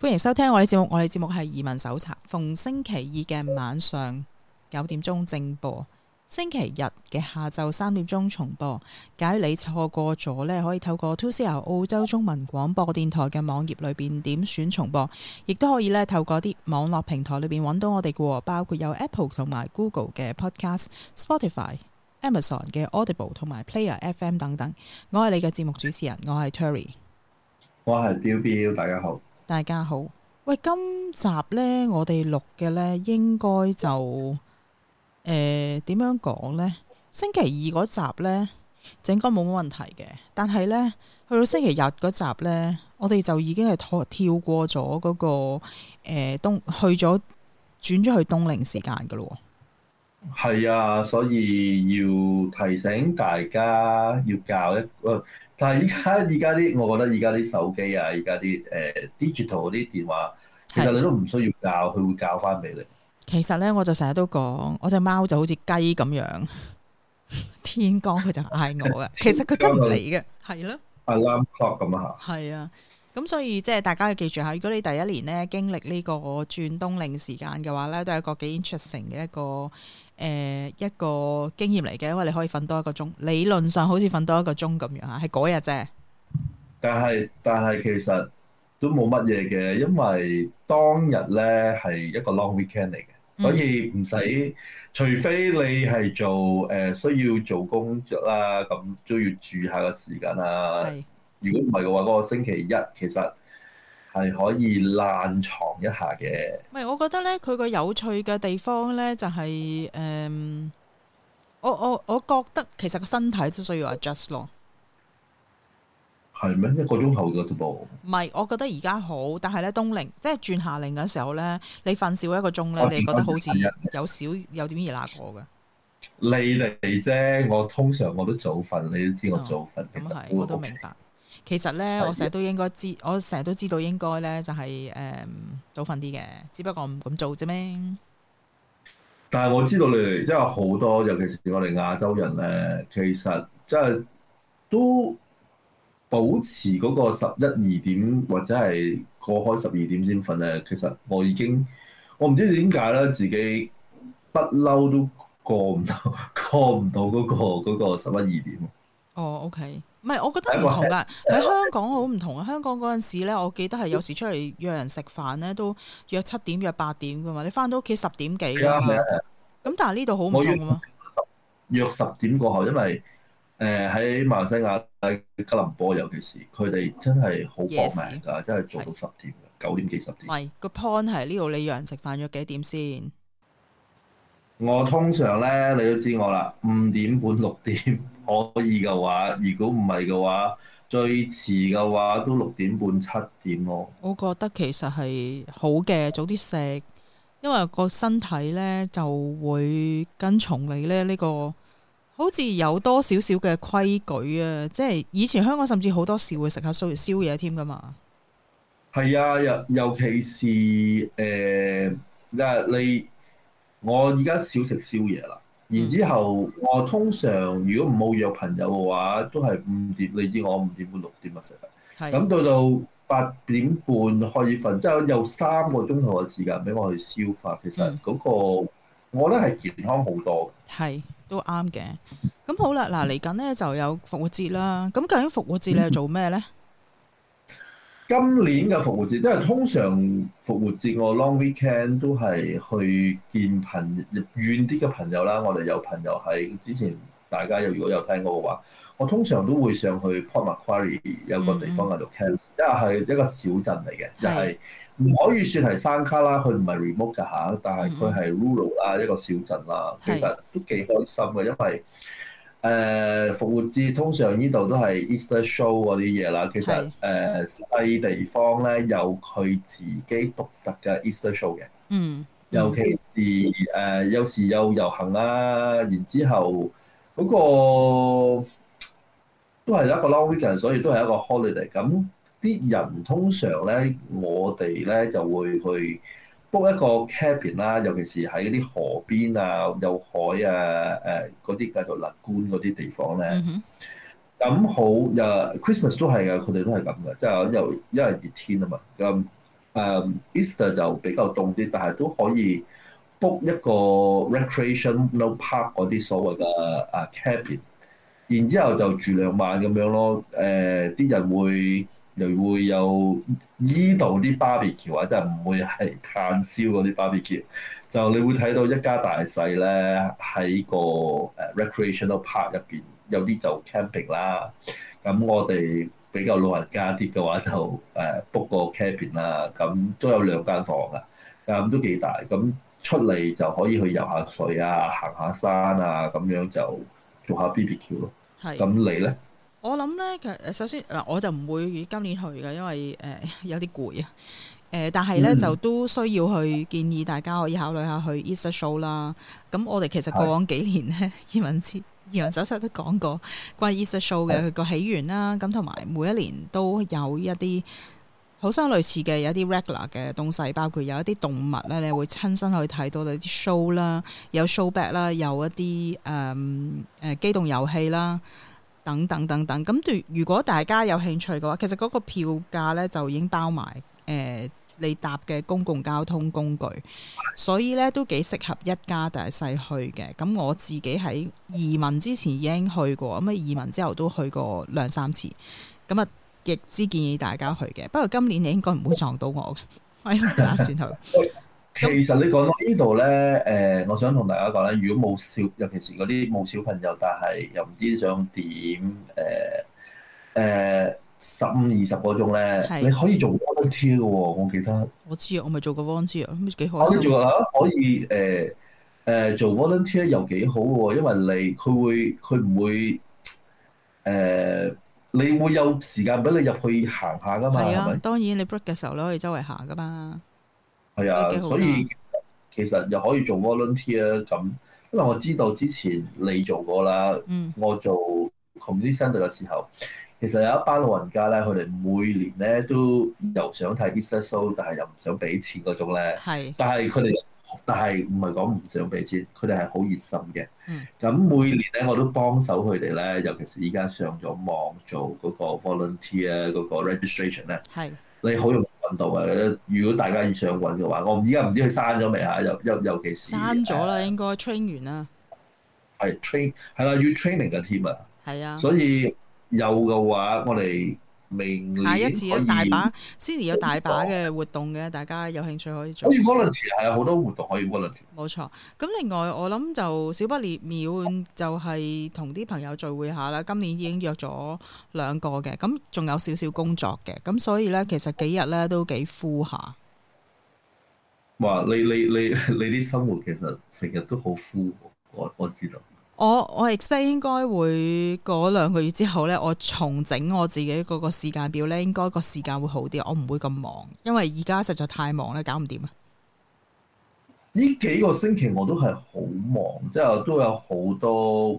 歡迎收聽我哋節目，我哋節目係移民手冊，逢星期二嘅晚上9點鐘正播，星期日嘅下晝3點鐘重播。假如你錯過咗呢，可以透過 2CR 澳洲中文廣播電台嘅網頁裏邊點選重播，亦都可以呢透過啲網絡平台裏邊揾到我哋嘅，包括有 Apple 同埋 Google 嘅 Podcast、Spotify、Amazon 嘅 Audible 同埋 Player FM 等等。我係你嘅節目主持人，我係 Terry， 我係標標，大家好。 大家好。喂，今集呢，我哋錄嘅呢應該就點樣講呢？星期二嗰集呢，就應該冇乜問題嘅。但係呢，去到星期日嗰集呢，我哋就已經係跳過咗嗰個轉咗去冬令時間噶咯。 係啊，所以要提醒大家要教一個。但係而家啲，我覺得而家啲手機啊，而家啲digital 嗰啲電話，其實你都唔需要教，佢會教翻俾你。 其實咧，我就成日都講，我隻貓就好似雞咁樣，天光佢就嗌我嘅。其實佢真唔理嘅，係咯。 Alarm clock 咁啊嚇。 係啊，咁所以即係大家要記住下，如果你第一年咧經歷呢個轉冬令時間嘅話咧，都係一個幾 interesting 嘅一個經驗嚟嘅，因為你可以瞓多一個鐘，理論上好似瞓多一個鐘咁樣嚇，係嗰日啫。 但係其實都冇乜嘢嘅，因為當日咧係一個 long weekend 嚟嘅，所以唔使，除非你係做需要做工作啦，咁都要住下個時間啦。如果唔係嘅話，嗰個星期一其實係可以爛床一下嘅。 唔係，我覺得咧，佢個有趣嘅地方咧就係我覺得其實個身體都需要 adjust 咯。 係咩？一個鐘頭嘅啫噃。唔係，我覺得而家好，但係咧冬令即係轉夏令嘅時候咧，你瞓少一個鐘咧，你覺得好似有點熱辣過嘅。 你哋啫，我通常我都早瞓，你都知我早瞓。 咁係，我都明白。其實咧，我成日都知道應該咧就係早瞓啲嘅，只不過我唔咁做啫咩。 但係我知道你哋即係好多，尤其是我哋亞洲人咧，其實即係都保持嗰個11、12點或者係過開12點先瞓咧。其實我唔知點解咧，自己不嬲都過唔到嗰個11、12點。 哦，OK。唔係，我覺得唔同㗎。喺香港好唔同啊！香港嗰陣時咧，我記得係有時出嚟約人食飯咧，都約7點、約8點㗎嘛。你翻到屋企10點幾㗎嘛。咁但係呢度好唔同㗎嘛。 約10點過後，因為喺馬來西亞吉隆坡，尤其是佢哋真係好搏命㗎，真係做到10點㗎，9點幾10點。 唔係，個 point 係呢度你約人食飯約幾點先？ 我通常咧，你都知我啦，5點半6點可以嘅話，如果唔係嘅話，最遲嘅話都6點半7點咯。 我覺得其實係好嘅，早啲食，因為個身體咧就會跟從你咧呢個，好似有多少少嘅規矩啊！即係以前香港甚至好多時會食下宵夜添㗎嘛。 係啊，尤其是我而家少食宵夜啦，然之後我通常如果唔冇約朋友嘅話，都係5點，你知我5點半6點就食啦。咁到8點半可以瞓，即係有3個鐘頭嘅時間俾我去消化。其實嗰個我覺得係健康好多嘅。 係，都啱嘅。咁好啦，嗱嚟緊咧就有復活節啦。咁究竟復活節你係做咩咧？ 今年嘅復活節，因為通常復活節我 long weekend 都係去見遠啲嘅朋友啦。我哋有朋友喺之前，大家如果有聽過嘅話，我通常都會上去 Port Macquarie 有個地方喺度 camp，因為係一個小鎮嚟嘅，就係唔可以算係山卡啦，佢唔係 remote 㗎嚇，但係佢係 rural 啦，一個小鎮啦，其實都幾開心嘅，因為復活節通常呢度都係 Easter show 嗰啲嘢啦，其實細地方咧有佢自己獨特嘅 Easter show 嘅，尤其是有時有遊行啦，然之後嗰個都係一個 long weekend，所以都係一個 holiday。咁啲人通常咧，我哋咧就會去 book 一個 cabin 啦，尤其是喺啲河邊啊、有海啊、嗰啲叫做lagoon嗰啲地方咧。咁好，Christmas 都係嘅，佢哋都係咁嘅，即係因為熱天啊嘛。咁 Easter 就比較凍啲，但係都可以 book 一個 recreational park 嗰啲所謂嘅cabin，然之後就住2晚咁樣咯。啲人又會有依度啲 barbecue 啊，即係唔會係炭燒嗰啲 barbecue，就你會睇到一家大細咧喺個recreational park 入邊，有啲就 camping 啦。咁我哋比較老人家啲嘅話就book 個 cabin 啦，咁都有2間房㗎，咁都幾大。咁出嚟就可以去游下水啊、行下山啊，咁樣就做下 BBQ 咯。 係。 咁你咧？ 我諗咧，其實首先嗱，我就唔會今年去嘅，因為有啲攰啊。但係咧就都需要去建議大家可以考慮下去 Easter Show 啦。咁我哋其實過往幾年咧，移民手冊都講過關於 Easter Show 嘅佢個起源啦。咁同埋每一年都有一啲好相類似嘅有啲 regular 嘅東西，包括有一啲動物咧，你會親身去睇到你啲 show 啦，有 show back 啦，有一啲機動遊戲啦。等等等等，咁如果大家有興趣嘅話，其實嗰個票價咧就已經包埋你搭嘅公共交通工具，所以咧都幾適合一家大細去嘅。咁我自己喺移民之前已經去過，咁啊移民之後都去過2-3次，咁啊極之建議大家去嘅。不過今年你應該唔會撞到我嘅，我唔打算去。 其實你講到呢度咧，我想同大家講咧，如果冇尤其是嗰啲冇小朋友，但係又唔知想點15-20個鐘咧，你可以做 volunteer 嘅喎，我記得。我知啊，我咪做過 volunteer，咁幾開心。 你做可以做 volunteer 又幾好嘅喎，因為佢唔會你會有時間俾你入去行下噶嘛。 係啊， 係咪？ 當然你 break 嘅時候你可以周圍行噶嘛。 係啊，所以其實又可以做 volunteer 咁，因為我知道之前你做過啦。我做 community centre 嘅時候，其實有一班老人家咧，佢哋每年咧都又想睇 Easter show， 但係又唔想俾錢嗰種咧。係。但係唔係講唔想俾錢，佢哋係好熱心嘅。咁每年咧我都幫手佢哋咧，尤其是依家上咗網做嗰個 volunteer 嗰個 registration 咧。係。你好容易揾到嘅，如果大家要想揾嘅話，我依家唔知佢刪咗未嚇，尤其是刪咗啦，應該 train 完啦。 係 train 係啦，要 training 嘅 team 啊。係啊。所以有嘅話，我哋明年下一次大把 Sydney 有大把嘅活動嘅，大家有興趣可以做。 可以 volunteer 係有好多活動可以 volunteer。 冇錯。咁另外我諗就小不列廟就係同啲朋友聚會下啦。今年已經約咗2個嘅，咁仲有少少工作嘅，咁所以咧其實幾日咧都幾full下。 哇！你啲生活其實成日都好 full，我知道。 我 expect 應該會過2個月之後咧，我重整我自己嗰個時間表咧，應該個時間會好啲，我唔會咁忙，因為而家實在太忙咧，搞唔掂啊！ 呢幾個星期我都係好忙，即係都有好多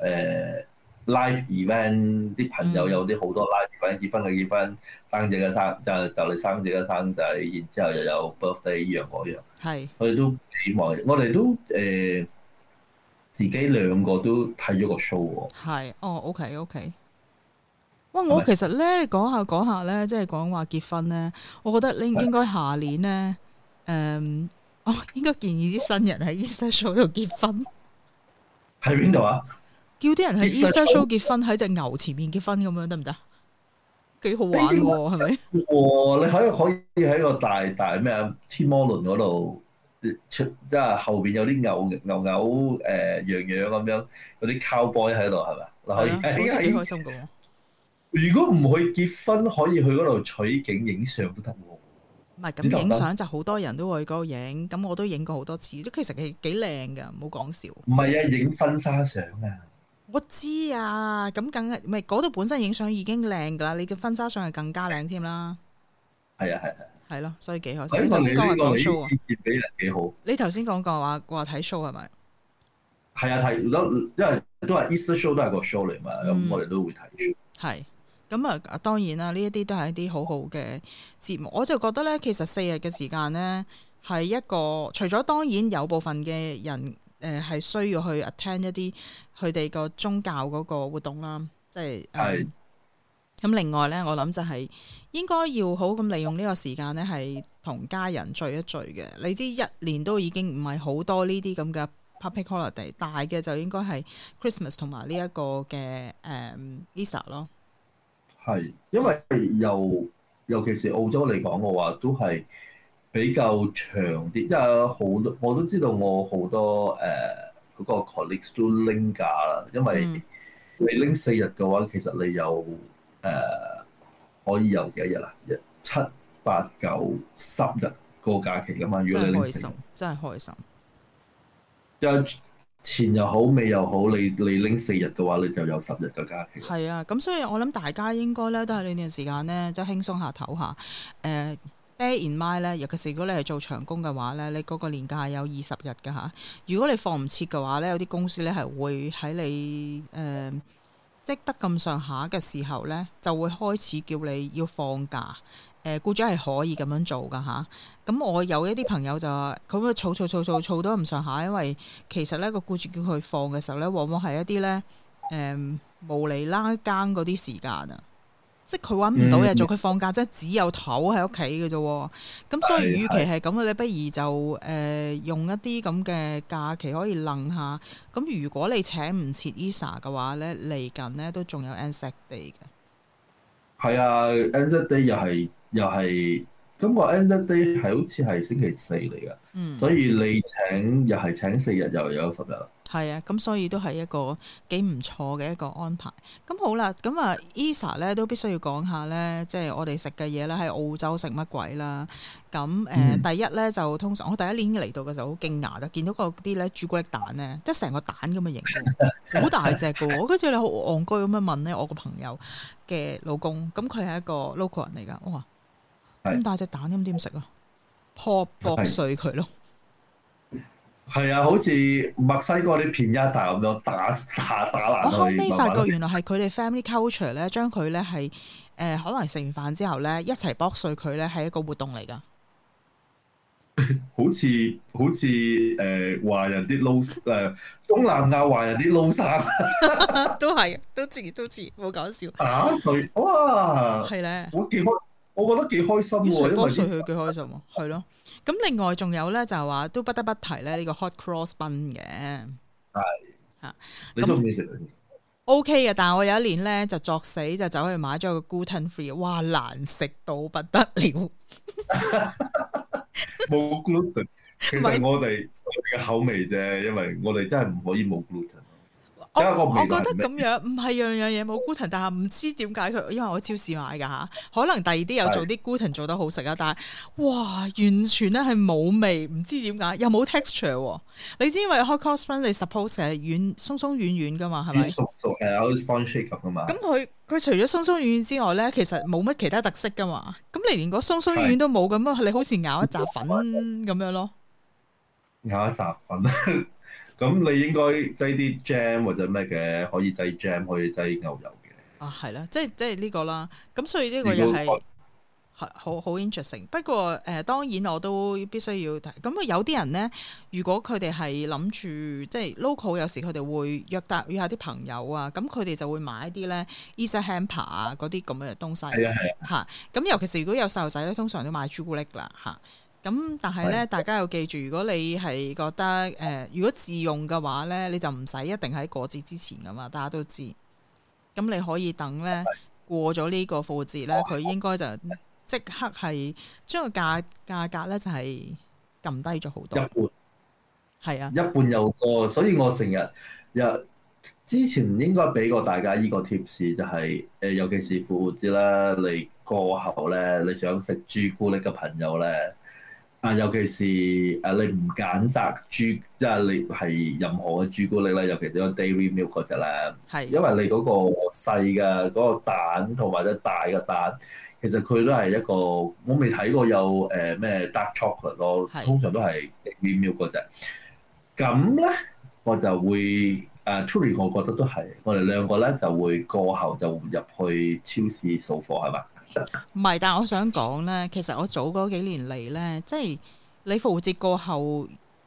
live event， 啲朋友有啲好多 live event，結婚嘅結婚，生仔嘅生就你生仔嘅生仔，然之後又有 birthday 依樣嗰樣，係我哋都幾忙，我哋都自己2個都睇咗個 show 喎。係，哦 ，OK。哇！我其實咧講下咧，即係講話結婚咧，我覺得應該下年咧，我應該建議啲新人喺 Easter Show 度結婚。 喺邊度啊？ 叫啲人喺 Easter Show 結婚，喺隻牛前面結婚咁樣得唔得？幾好玩喎，係咪？ 你可以喺個大咩啊天摩輪嗰度。即係後邊有啲牛羊咁樣，有啲 cowboy 喺度係咪？嗱，可以係幾開心嘅喎。如果唔去結婚，可以去嗰度取景影相都得喎。唔係咁影相就好多人都會去嗰度影，咁我都影過好多次，都其實幾靚㗎，唔好講笑。唔係啊，影婚紗相啊。我知啊，咁梗係唔係嗰度本身影相已經靚㗎啦，你嘅婚紗相係更加靚添啦。係啊。係咯，所以幾開心。你頭先講話講 show 啊，俾人幾好。你頭先講過話睇 show 係咪？係啊，因為都係 Easter show 都係個 show 嚟嘛，咁我哋都會睇 show。係，咁啊當然啦，呢一啲都係一啲好好嘅節目。我就覺得咧，其實4日嘅時間咧係一個，除咗當然有部分嘅人係需要去 attend 一啲佢哋個宗教嗰個活動啦，即係咁另外咧，我諗就係應該要好咁利用呢個時間咧，係同家人聚一聚嘅。你知一年都已經唔係好多呢啲咁嘅 public holiday， 大嘅就應該係 Christmas 同埋呢一個嘅Easter 咯。 係，因為尤其是澳洲嚟講嘅話，都係比較長啲，即係好多我都知道我好多嗰個 colleagues 都拎假啦，因為你拎4日嘅話，其實你有可以有幾多日啊？7、8、9、10日個假期㗎嘛。如果你拎4日， 真係開心。 就前又好，尾又好，你拎4日嘅話，你就有10日嘅假期。 係啊，咁所以我諗大家應該咧都喺呢段時間咧，即係輕鬆下唞下。bear in mind 咧，尤其是如果你係做長工嘅話咧，你嗰個年假係有20日㗎嚇。如果你放唔切嘅話咧，有啲公司咧係會喺你積得咁上下嘅時候咧，就會開始叫你要放假。僱主係可以咁樣做㗎嚇。咁我有一啲朋友就話，佢會儲到咁上下，因為其實咧個僱主叫佢放嘅時候咧，往往係一啲咧無厘啦更嗰啲時間啊。即係佢揾唔到嘢做，佢放假即係只有唞喺屋企嘅啫。咁所以，與其係咁，你不如就用一啲咁嘅假期可以楞下。咁如果你請唔切 Easter 嘅話咧，嚟緊咧都仲有 Anzac Day 嘅。 係啊，Anzac Day 又係今個 Anzac Day 係好似係星期4嚟㗎。所以你又係請4日，又有10日啦。 係啊，咁所以都係一個幾唔錯嘅一個安排。咁好啦，咁啊 Easter 咧都必須要講下咧，即係我哋食嘅嘢咧喺澳洲食乜鬼啦。咁第一咧就通常我第一年嚟到嘅時候好驚訝，就見到嗰啲咧朱古力蛋咧，即係成個蛋咁嘅形，好大隻嘅喎。跟住你好戇居咁樣問咧，我個朋友嘅老公，咁佢係一個 local 人嚟㗎。我話咁大隻蛋咁點食啊？剝碎佢咯。 係啊，好似墨西哥啲片一大咁樣打爛。 我後尾發覺原來係佢哋 family culture 咧，將佢咧係可能食完飯之後咧一齊剝碎佢咧係一個活動嚟㗎。 好似華人啲撈東南亞華人啲撈生都係都知冇講笑。 打碎哇！ 係咧， 我覺得幾開心喎， 一齊剝碎佢幾開心喎，係咯。咁另外仲有咧就係話都不得不提咧呢個 hot cross bun 嘅。 係嚇， 你中唔中意食 ？OK 嘅，但係我有一年咧就作死就走去買咗個 gluten free， 哇難食到不得了。 冇 gluten， 其實我哋嘅口味啫，因為我哋真係唔可以冇 gluten。 我覺得咁樣唔係樣樣嘢冇 gluten， 但係唔知點解佢，因為我超市買㗎嚇，可能第二啲有做啲 gluten 做得好食啊，但係哇完全咧係冇味，唔知點解又冇 texture 喎。你知因為 hot cross bun 你 suppose 係鬆鬆軟軟㗎嘛，係咪？ 熟係好似 sponge cake 咁㗎嘛。咁佢除咗鬆鬆軟軟之外咧，其實冇乜其他特色㗎嘛。咁你連個鬆鬆軟軟都冇咁啊，你好似咬一紮粉咁樣咯。 咬一紮粉。咁你應該擠啲 jam 或者咩嘅，可以擠 jam， 可以擠牛油嘅。 啊，係啦，即係呢個啦。咁所以呢個又係好 interesting。不過當然我都必須要提。咁啊有啲人咧，如果佢哋係諗住即係 local， 有時佢哋會約下啲朋友啊，咁佢哋就會買一啲咧 Easter hamper 啊嗰啲咁嘅東西。係啊。嚇！咁尤其是如果有細路仔咧，通常都買朱古力啦嚇。咁但係咧，大家要記住，如果你係覺得如果自用嘅話咧，你就唔使一定喺過節之前噶嘛，大家都知。咁你可以等咧過咗呢個復活節咧，佢應該就即刻係將個價格咧就係撳低咗好多。一半係啊，一半又多，所以我成日之前應該俾過大家呢個貼士，就係尤其是復活節啦，你過後咧，你想食朱古力嘅朋友咧。尤其是你唔揀擇即係你係任何嘅朱古力咧，尤其是個 Dairy Milk 嗰隻咧，係因為你嗰個細嘅嗰個蛋同埋隻大嘅蛋，其實佢都係一個我未睇過有咩 Dark Chocolate 咯，通常都係 Dairy Milk 嗰隻。咁咧我就會Truly 我覺得都係，我哋兩個咧就會過後就入去超市掃貨係嘛？唔係，但係我想講咧，其實我早嗰幾年嚟咧，即係你復活節過後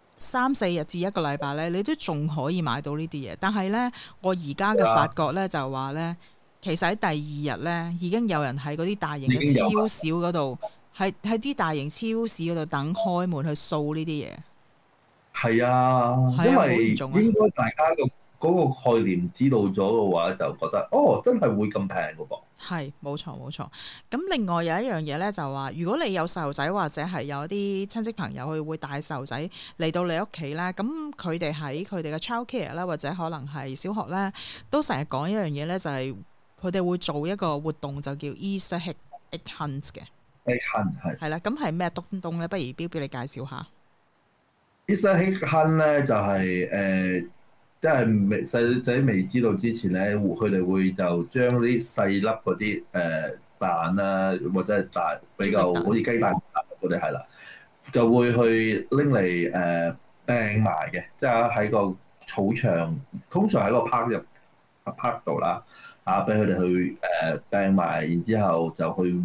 3-4日至1個禮拜咧，你都仲可以買到呢啲嘢。但係咧，我而家嘅發覺咧就係話咧， 其實喺第二日咧，已經有人喺嗰啲大型已經有嘅超市嗰度，喺啲大型超市嗰度等開門去掃呢啲嘢。 係啊， 係啊， 因好為嚴重啊！ 應該大家嗰個概念知道咗嘅話，就覺得哦，真係會咁平嘅噃。 係冇錯冇錯。咁另外有一樣嘢咧，就話如果你有細路仔或者係有啲親戚朋友佢會帶細路仔嚟到你屋企咧，咁佢哋喺佢哋嘅 childcare 咧，或者可能係小學咧，都成日講一樣嘢咧，就係佢哋會做一個活動，就叫 Easter egg hunt 嘅。 egg hunt 係係啦，咁係咩東咧？不如標你介紹下。 Easter egg hunt 咧就係即係細仔未知道之前咧，佢哋會就將啲細粒嗰啲蛋啊，或者係大比較好似雞蛋嗰啲係啦，就會去拎嚟掟埋嘅，即係喺個草場，通常喺個 park 度啦，俾佢哋去掟埋，然之後就去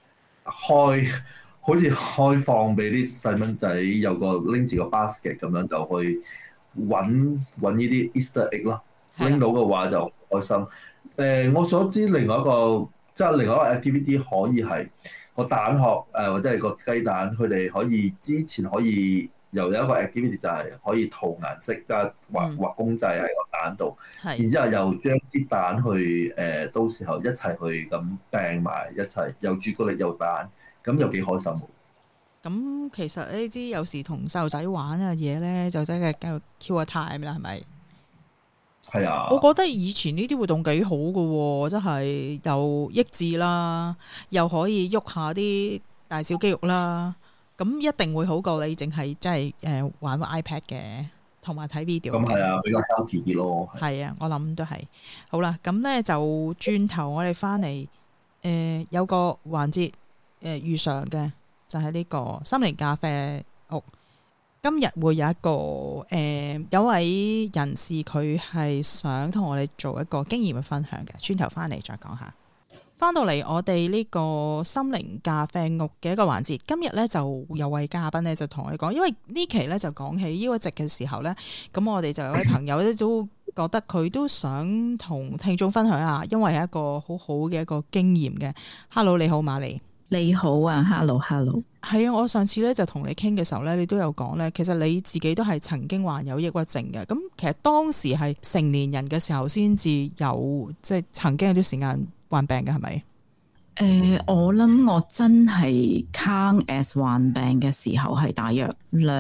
好似開放俾啲細蚊仔有個拎住個 basket 咁樣就去揾呢啲 Easter egg 咯，拎到嘅話就開心。我所知另外一個另外一個 activity 可以係個蛋殼或者係個雞蛋，佢哋可以之前可以又有一個 activity 就係可以塗顏色，即係畫公仔喺個蛋度，然之後又將啲蛋去到時候一齊去咁掟埋一齊，又朱古力又蛋，咁又幾開心喎。 咁其實呢啲有時同細路仔玩嘅嘢咧，就真係繼續 kill 下 time 啦，係咪？ 係啊， 我覺得以前呢啲活動幾好㗎喎，真係又益智啦，又可以喐下啲大小肌肉啦，咁一定會好過你淨係真係玩個 iPad 嘅，同埋睇 video。 咁係啊，比較 healthy 啲咯。 係啊，我諗都係。好啦，咁咧就轉頭我哋翻嚟有個環節預常嘅。就係呢個心靈咖啡屋，今日會有一個有位人士佢係想同我哋做一個經驗嘅分享嘅，轉頭翻嚟再講下。翻到嚟我哋呢個心靈咖啡屋嘅一個環節，今日咧就有位嘉賓咧就同我哋講，因為呢期咧就講起抑鬱症嘅時候咧，咁我哋就有位朋友咧都覺得佢都想同聽眾分享下，因為係一個好好嘅一個經驗嘅。Hello， 你好，瑪莉。 你好啊 ，hello， 係啊，我上次咧就同你傾嘅時候咧，你都有講咧，其實你自己都係曾經患有抑鬱症嘅。咁其實當時係成年人嘅時候先至有，即係曾經有啲時間患病嘅，係咪？ 我諗我真係 count as 患病嘅時候係大約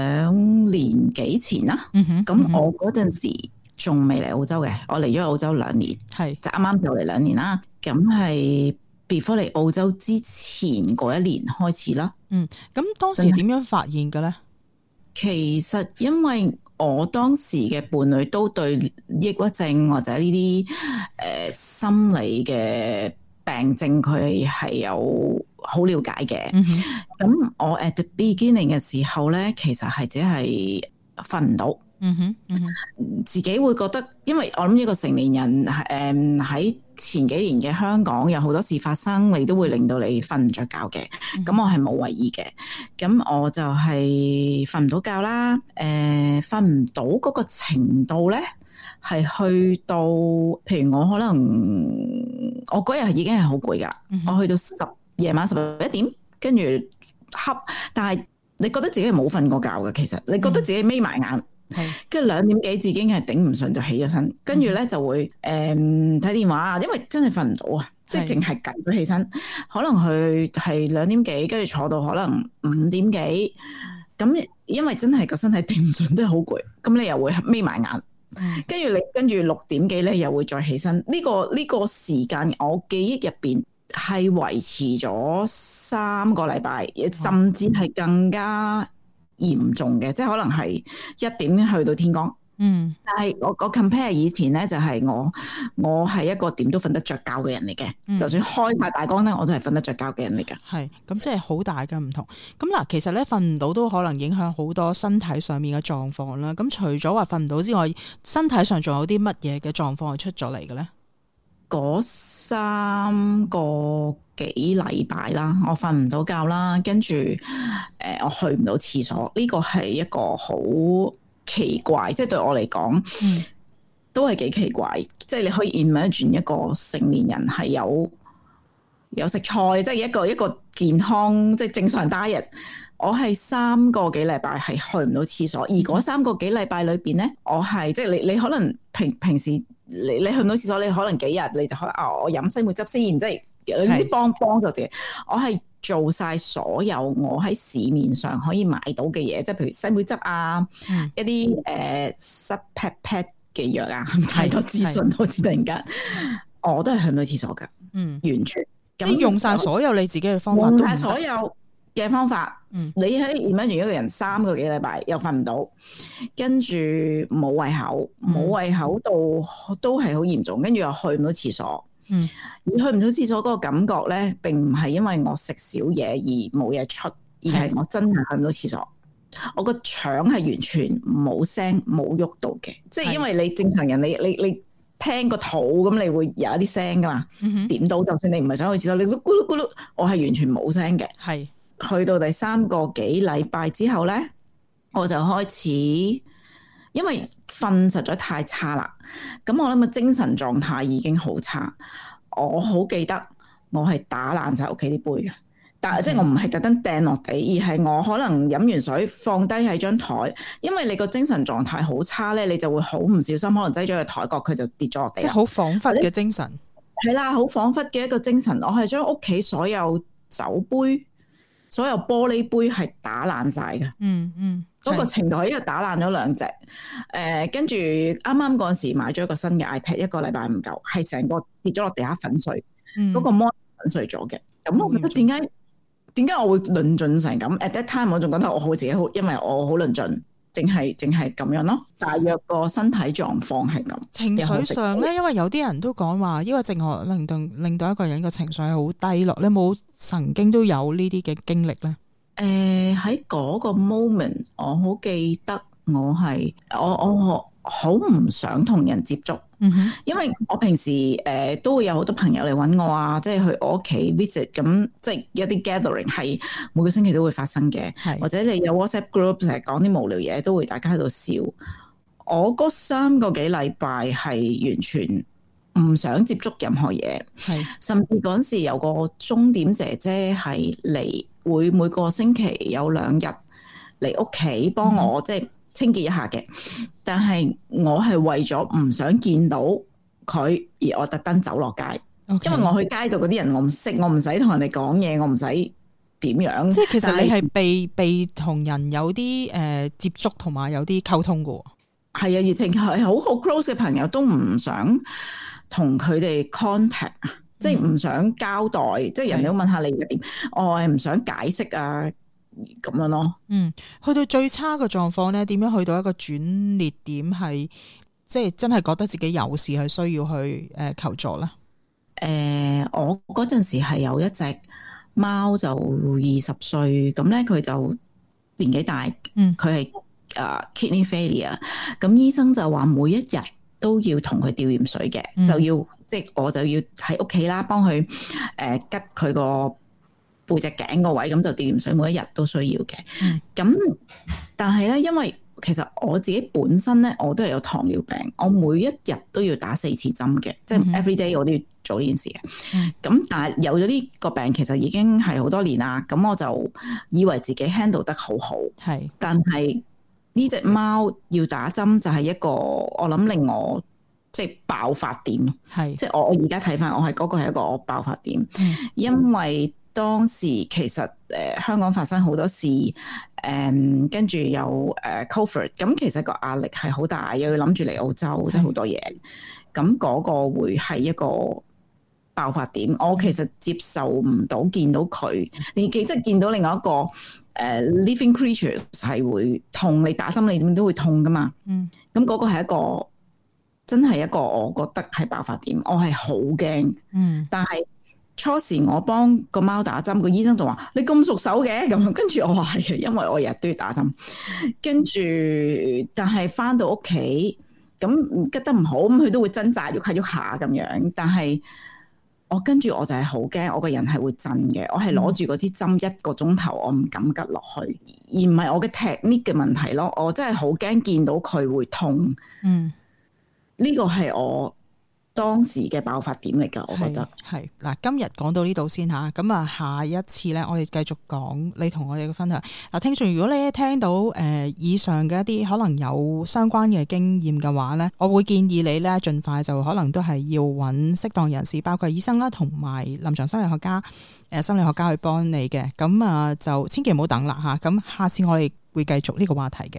2年幾前啦。咁我嗰陣時仲未嚟澳洲嘅，我嚟咗澳洲2年，係就啱啱就嚟2年啦。咁係before 嚟澳洲之前嗰1年開始啦。 咁當時點樣發現嘅咧？ 其實因為我當時嘅伴侶都對抑鬱症或者呢啲心理嘅病症佢係有好了解嘅。咁我 at the beginning 嘅時候咧，其實係只係瞓唔到。自己會覺得，因為我諗一個成年人喺前幾年嘅香港有好多事發生，你都會令到你瞓唔着覺嘅。咁我係冇為意嘅，咁我就係瞓唔到覺啦。瞓唔到嗰個程度咧，係去到譬如我可能我嗰日已經係好攰噶，我去到夜晚11點，跟住瞌，但係你覺得自己係冇瞓過覺嘅，其實你覺得自己眯埋眼。跟住2點幾已經係頂唔順就起咗身，跟住咧就會睇電話，因為真係瞓唔到啊，即係淨係緊咗起身，可能佢係2點幾，跟住坐到可能5點幾，咁因為真係個身體頂唔順，真係好攰，咁你又會眯埋眼，跟住6點幾咧又會再起身，呢個時間我記憶入邊係維持咗3個禮拜，甚至係更加嚴重嘅，即係可能係1點去到天光。但係我 compare 以前咧，就係我係一個點都瞓得着覺嘅人嚟嘅，就算開晒大光咧，我都係瞓得着覺嘅人嚟嘅。 係咁，即係好大嘅唔同。咁嗱，其實咧瞓唔到都可能影響好多身體上面嘅狀況啦。咁除咗話瞓唔到之外，身體上仲有啲乜嘢嘅狀況係出咗嚟嘅咧？ 嗰3個幾禮拜啦，我瞓唔到覺啦，跟住我去唔到廁所，呢個係一個好奇怪，即係對我嚟講， 都係幾奇怪，即係你可以 imagine 一個成年人係有食菜，即係一個健康即係正常 diet。我係3個幾禮拜係去唔到廁所，而嗰3個幾禮拜裏邊咧，我係即係你可能平時你去唔到廁所，你可能幾日你就可能我飲西梅汁先，即係你啲幫助自己。我係做晒所有我喺市面上可以買到嘅嘢，即係譬如西梅汁啊，一啲濕 pat 嘅藥啊，太多資訊好似突然間，我都係去唔到廁所㗎，完全即係用晒所有你自己嘅方法， 用晒所有嘅方法。你喺 imagine 一個人3個幾禮拜又瞓唔到，跟住冇胃口，冇胃口到都係好嚴重，跟住又去唔到廁所。而去唔到廁所嗰個感覺咧，並唔係因為我食少嘢而冇嘢出，而係我真係去唔到廁所。我個腸係完全冇聲冇喐到嘅，即係因為你正常人你聽個肚咁，你會有一啲聲噶嘛。點到就算你唔係想去廁所，你都咕嚕咕嚕，我係完全冇聲嘅。係去到第3個幾禮拜之後咧，我就開始因為瞓實在太差啦，咁我諗個精神狀態已經好差。我好記得我係打爛晒屋企啲杯嘅，但即係我唔係特登掟落地，而係我可能飲完水放低喺張台，因為你個精神狀態好差咧，你就會好唔小心，可能擠咗喺台角，佢就跌咗落地。即係好恍惚嘅精神。係啦，好恍惚嘅一個精神。我係將屋企所有酒杯、所有玻璃杯係打爛晒嘅。嗰個程度係因為打爛咗2隻。跟住啱啱嗰陣時買咗一個新嘅 iPad， 1個禮拜唔夠，係成個跌咗落地下粉碎，嗰個 mon 粉碎咗嘅。咁我覺得點解我會論盡成咁 ？At that time 我仲覺得我好自己好，因為我好論盡，淨係咁樣咯。大約個身體狀況係咁。情緒上咧，因為有啲人都講話，呢個症候令到一個人個情緒係好低落。你冇曾經都有呢啲嘅經歷咧？喺嗰個 moment， 我好記得我好唔想同人接觸。因為我平時都會有好多朋友嚟揾我啊，即係去我屋企 visit， 咁即係一啲 gathering 係每個星期都會發生嘅，或者你有 WhatsApp group 成日講啲無聊嘢，都會大家喺度笑。我嗰3個幾禮拜係完全唔想接觸任何嘢，甚至嗰陣時有個鐘點姐姐係嚟，會每個星期有2日嚟屋企幫我即係清潔一下嘅，但係我係為咗唔想見到佢而我特登走落街，因為我去街度嗰啲人我唔識，我唔使同人哋講嘢，我唔使點樣。即係其實你係被同人有啲接觸同埋有啲溝通㗎。係啊，而情係好 close 嘅朋友都唔想同佢哋 contact，即係唔想交代，即係人哋都問下你嘅點，我係唔想解釋啊。咁樣咯，去到最差嘅狀況咧，點樣去到一個轉捩點，係即係真係覺得自己有事係需要去求助咧？我嗰陣時係有一隻貓就20歲，咁咧佢就年紀大，佢係kidney failure， 咁醫生就話每一日都要同佢吊鹽水嘅，就要即係我就要喺屋企啦，幫佢吉佢個背脊頸個位，咁就吊鹽水，每一日都需要嘅。咁但係咧，因為其實我自己本身咧，我都係有糖尿病，我每一日都要打4次針嘅，即係 every day 我都要做呢件事嘅。咁但係有咗呢個病，其實已經係好多年啦。咁我就以為自己 handle 得好好，但係呢隻貓要打針就係一個我諗令我即係爆發點，即係我而家睇翻，我係嗰個係一個爆發點，因為當時其實香港發生好多事，跟住有COVID， 咁其實個壓力係好大，又要諗住嚟澳洲，即係好多嘢，咁嗰個會係一個爆發點。我其實接受唔到見到佢，你即係見到另外一個living creature 係會痛，你打針你點都會痛噶嘛。咁嗰個係一個真係一個我覺得係爆發點，我係好驚。但係初時我幫個貓打針，個醫生就話你咁熟手嘅，咁跟住我話係嘅，因為我日日都要打針。跟住但係翻到屋企咁吉得唔好，咁佢都會掙扎喐下喐下咁樣。但係我跟住我就係好驚，我個人係會震嘅。我係攞住嗰支針1個鐘頭，我唔敢吉落去，而唔係我嘅 technique 嘅問題咯。我真係好驚見到佢會痛。 呢個係我當時嘅爆發點嚟㗎，我覺得係嗱，今日講到呢度先嚇，咁啊下一次咧，我哋繼續講你同我哋嘅分享。嗱，聽眾，如果你聽到以上嘅一啲可能有相關嘅經驗嘅話咧，我會建議你咧盡快就可能都係要揾適當人士，包括醫生啦，同埋臨床心理學家、心理學家去幫你嘅。咁啊就千祈唔好等啦嚇。咁下次我哋會繼續呢個話題嘅。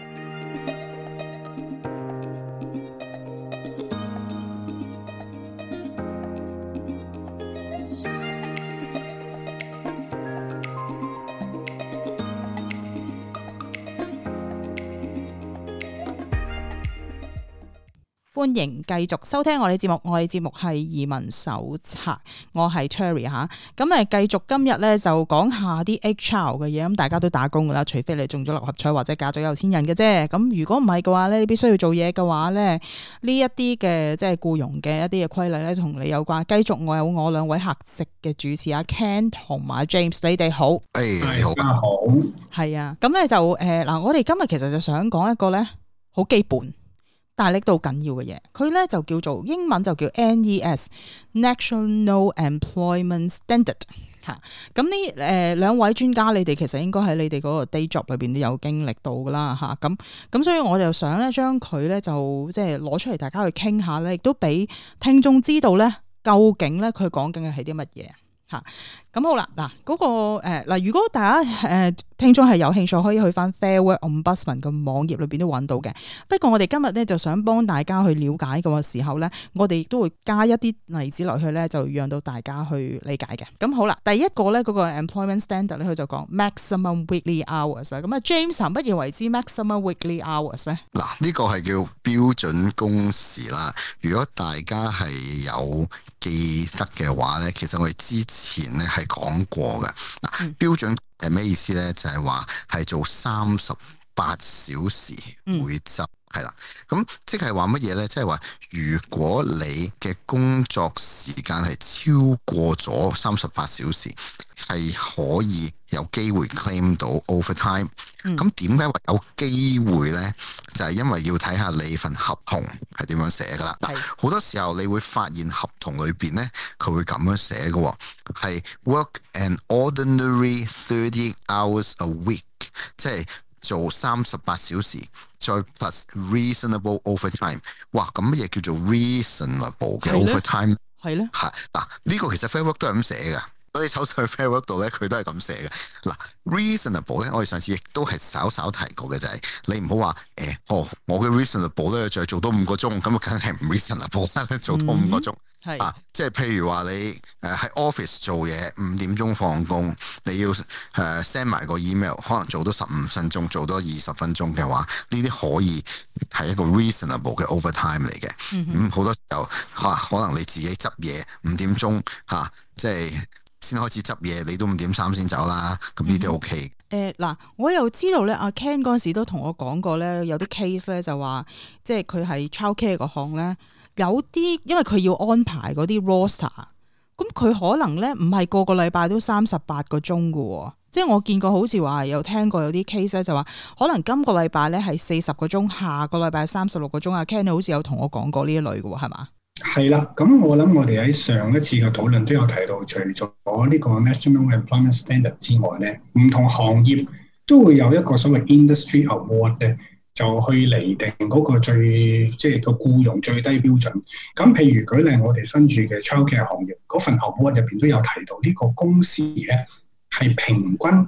歡迎繼續收聽我哋節目，我哋節目係移民手冊，我係 Terry 嚇。咁繼續今日咧就講下啲 HR 嘅嘢，咁大家都打工噶啦，除非你中咗六合彩或者嫁咗有錢人嘅啫。咁如果唔係嘅話咧，你必須要做嘢嘅話咧，呢一啲嘅即係僱傭嘅一啲嘅規例咧，同你有關。繼續我有我兩位客席嘅主持阿 Ken 同埋 James， 你哋好。 你好，好。 係啊，咁咧就嗱，我哋今日其實就想講一個咧好基本，大力到緊要嘅嘢，佢咧就叫做英文就叫 NES National Employment Standard 嚇。咁呢兩位專家，你哋其實應該喺你哋嗰個 day job 裏邊都有經歷到噶啦嚇。咁所以我就想咧將佢咧就即係攞出嚟，大家去傾下咧，亦都俾聽眾知道咧究竟咧佢講緊嘅係啲乜嘢嚇。咁好啦，嗱嗰個嗱，如果大家聽眾係有興趣，可以去翻 Fair Work Ombudsman 嘅網頁裏邊都揾到嘅。不過我哋今日咧就想幫大家去了解嘅時候咧，我哋亦都會加一啲例子落去咧，就讓到大家去理解嘅。咁好啦，第一個咧嗰個 employment standard 咧，佢就講 maximum weekly hours 啊。咁啊 James 乜嘢為之 maximum weekly hours 咧？ 嗱，呢個係叫標準工時啦。如果大家係有記得嘅話咧，其實我哋之前咧係講過嘅。嗱，標準係咩意思咧？就係話係做38小時每週，係啦。咁即係話乜嘢咧？即係話如果你嘅工作時間係超過咗38小時，係可以有機會 claim 到 overtime。咁點解話有機會咧？就係因為要睇下你份合同係點樣寫噶啦。好多時候你會發現合同裏邊咧，佢會咁樣寫嘅，係 work an ordinary 30 hours a week， 即係做38小時，再 plus reasonable overtime。哇，咁乜嘢叫做 reasonable 嘅 overtime？ 係咧，係嗱，呢個其實 Fair Work 都係咁寫噶。我哋走上去 Fair Work 度咧，佢都係咁寫嘅。嗱 ，reasonable 咧，我哋上次亦都係稍稍提過嘅，就係你唔好話我嘅 reasonable 咧就係做多5個鐘，咁啊梗係唔 reasonable 啦，做多5個鐘。即係譬如話你喺 office 做嘢5點鐘放工，你要send 埋個 email， 可能做多15分鐘，做多20分鐘嘅話，呢啲可以係一個 reasonable 嘅 overtime 嚟嘅。好多時候可能你自己執嘢5點鐘即係先開始執嘢，你都5點3先走啦，咁呢啲 OK。 嗱，我又知道咧，阿 Ken 嗰陣時都同我講過咧，有啲 case 咧就話，即係佢係 childcare 嗰項咧，有啲因為佢要安排嗰啲 roster， 咁佢可能咧唔係個個禮拜都38個鐘㗎喎，即係我見過好似話有聽過有啲 case 咧就話，可能今個禮拜咧係40個鐘，下個禮拜36個鐘。阿 Ken 你好似有同我講過呢一類㗎喎，係嘛？ 係啦，咁我諗我哋喺上一次嘅討論都有提到，除咗呢個 National Employment Standard 之外咧，唔同行業都會有一個所謂 Industry Award 咧，就去釐定嗰個即係個僱傭最低標準。咁譬如舉例，我哋身處嘅 childcare 行業嗰份 award 入邊都有提到，呢個工時咧係平均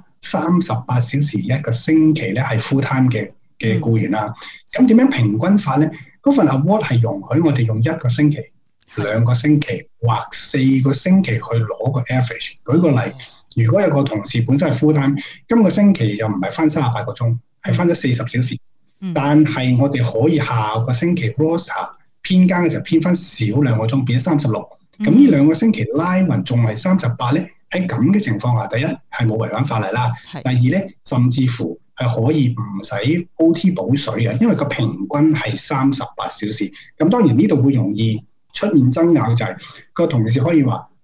38小時一個星期咧係 full time 嘅僱員啦。咁點樣平均法咧？嗰份 award 係容許我哋用1個星期、2個星期或4個星期去攞個 average。舉個例，如果有個同事本身係 full time， 今個星期又唔係返38個鐘，係返咗40小時，但係我哋可以下個星期 roster 編更嘅時候編返少2個鐘，變咗36。咁呢2個星期拉勻仲係38咧？喺咁嘅情況下，第一係冇違反法例啦，第二咧甚至乎係可以唔使 OT 補水嘅，因為個平均係38小時。咁當然呢度會容易出現爭拗，就係個同事可以話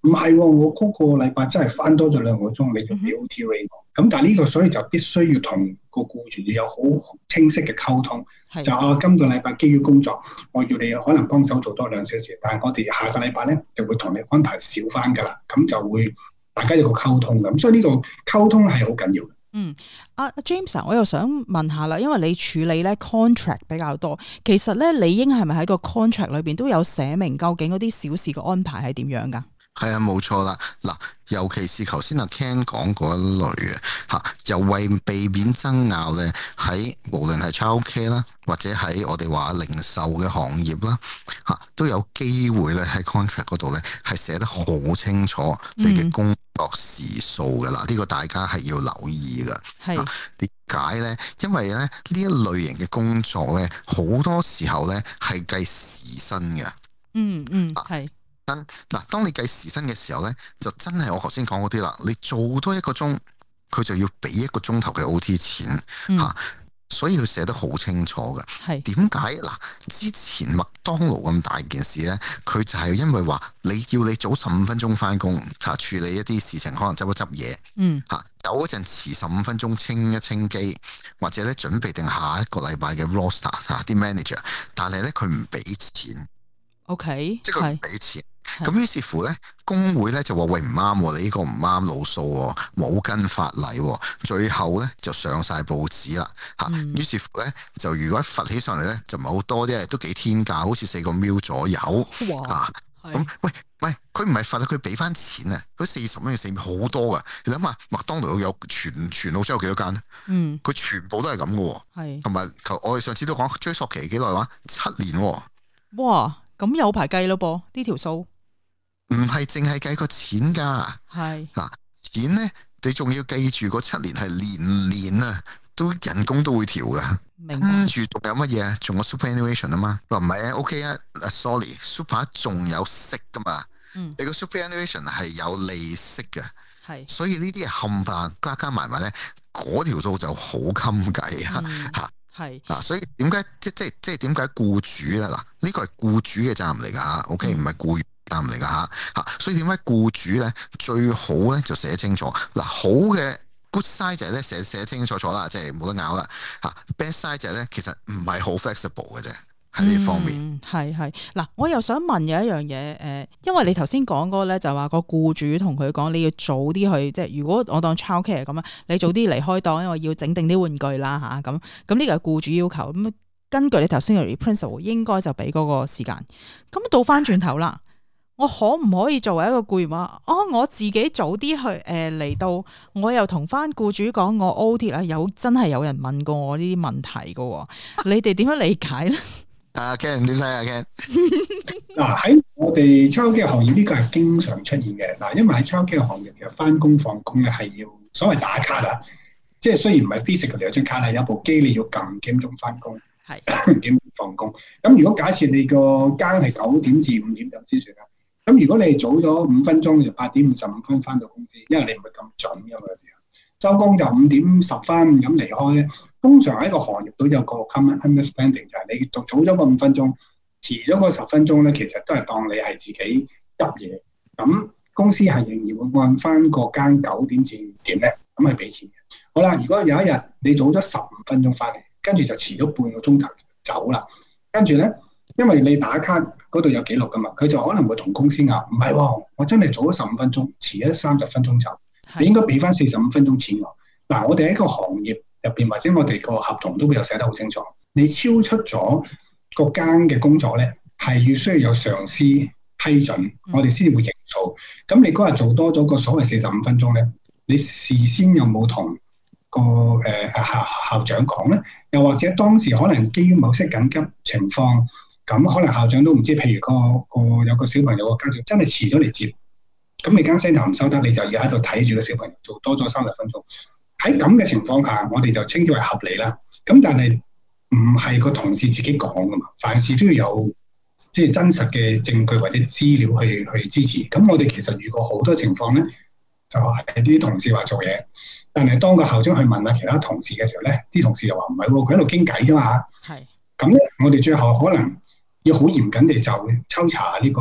唔係喎，我嗰個禮拜真係翻多咗2個鐘，你仲俾 OT rate 我。咁但係呢個所以就必須要同個僱主要有好清晰嘅溝通。 係就今個禮拜基於工作，我要你可能幫手做多2小時，但係我哋下個禮拜咧就會同你安排少翻㗎啦。咁就會大家有個溝通咁，所以呢個溝通係好緊要嘅。 阿 James， 我又想問下啦，因為你處理咧 contract 比較多，其實咧理應係咪喺個 contract 裏邊都有寫明究竟嗰啲小事嘅安排係點樣㗎？ 係啊，冇錯啦。嗱，尤其是頭先阿 Ken 講嗰一類嘅嚇，又為避免爭拗咧，喺無論係 childcare 啦，或者喺我哋話零售嘅行業啦嚇，都有機會咧喺 contract 嗰度咧係寫得好清楚你嘅工作時數噶啦。呢個大家係要留意噶。係點解咧？因為咧呢一類型嘅工作咧，好多時候咧係計時薪嘅。係。嗱，當你計時薪嘅時候咧，就真係我頭先講嗰啲啦。你做多1個鐘，佢就要俾1個鐘頭嘅 OT 錢吓，所以佢寫得好清楚嘅。係點解嗱？之前麥當勞咁大件事咧，佢就係因為話你要你早15分鐘翻工吓，處理一啲事情，可能執一執嘢，吓有嗰陣遲15分鐘清一清機，或者咧準備定下一個禮拜嘅 roster 吓啲 manager， 但係咧佢唔俾錢。OK， 即係佢唔俾錢。咁於是乎咧，工會咧就話喂，唔啱，你呢個唔啱路數，冇跟法例，最後咧就上晒報紙啦吓。於是乎咧就如果罰起上嚟咧就唔係好多啫，都幾天價，好似4個mil左右啊。咁喂，佢唔係罰啊，佢俾翻錢啊，佢40蚊要4好多噶。你諗下，麥當勞有全澳洲有幾多間咧？佢全部都係咁噶。係同埋我哋上次都講追溯期幾耐話7年。哇，咁有排計咯噃呢條數。唔係淨係計個錢噶，係嗱錢咧，你仲要記住嗰7年係年啊，都人工都會調噶。跟住仲有乜嘢？仲有 superannuation 啊嘛？話唔係啊 ，OK 啊 ，sorry，super 仲有息噶嘛？你個 superannuation 係有利息嘅，係，所以呢啲冚唪唥加埋咧，嗰條數就好襟計啊吓。係嗱，所以點解即係點解僱主咧嗱？呢個係僱主嘅責任嚟噶吓 ，OK 唔係僱員。啱嚟噶吓，所以點解僱主咧最好咧就寫清楚嗱，好嘅 good side 就係咧寫清清楚楚啦，即係冇得拗啦吓。bad side 就係咧其實唔係好 flexible 嘅啫，喺呢方面。係嗱，我又想問有一樣嘢因為你頭先講嗰個咧就話個僱主同佢講你要早啲去，即係如果我當 childcare 咁啊，你早啲離開檔，因為要整定啲玩具啦吓，咁呢個係僱主要求。咁根據你頭先嘅 principle 應該就俾嗰個時間。咁倒翻轉頭啦。我可唔可以作為一個僱員話，我自己早啲去嚟到，我又同翻僱主講我 OT 啦，真係有人問過我呢啲問題噶，你哋點樣理解咧？阿 Ken 點睇啊 Ken？ 嗱，喺我哋 childcare 行業呢個係經常出現嘅。嗱，因為喺 childcare 行業其實翻工放工咧係要所謂打卡啊，即係雖然唔係 physical 有張卡啦，有部機你要撳幾點鐘翻工，係幾點放工。咁如果假設你個更係9點至5點就先算啦。咁如果你早咗5分鐘，就8點55分翻到公司，因為你唔係咁準㗎嘛，有時候收工就5點10分咁離開咧。通常喺個行業都有個 common understanding， 就係你早咗個5分鐘，遲咗個10分鐘咧，其實都係當你係自己急嘢。咁公司係仍然會按翻個更9點至5點咧，咁係俾錢嘅。好啦，如果有一日你早咗15分鐘翻嚟，跟住就遲咗半個鐘頭走啦，跟住咧。因為你打卡嗰度有記錄噶嘛，佢就可能會同公司拗，唔係喎，我真係早咗15分鐘，遲咗30分鐘走，你應該俾翻45分鐘錢我。嗱，我哋喺個行業入邊，或者我哋個合同都會有寫得好清楚，你超出咗個更嘅工作咧，係要需要有上司批准，我哋先會認數。咁你嗰日做多咗個所謂45分鐘咧，你事先有冇同個校長講咧？又或者當時可能基於某些緊急情況？咁可能校長都唔知，譬如有個小朋友個家長真係遲咗嚟接，咁你間 centre 唔收得，你就要喺度睇住個小朋友做多咗30分鐘。喺咁嘅情況下，我哋就稱之為合理啦。咁但係唔係個同事自己講噶嘛，凡事都要有即係真實嘅證據或者資料去支持。咁我哋其實遇過好多情況咧，就係啲同事話做嘢，但係當個校長去問下其他同事嘅時候咧，啲同事就話唔係喎，佢喺度傾偈啫嘛。係咁咧，我哋最後可能要好嚴謹地就抽查呢個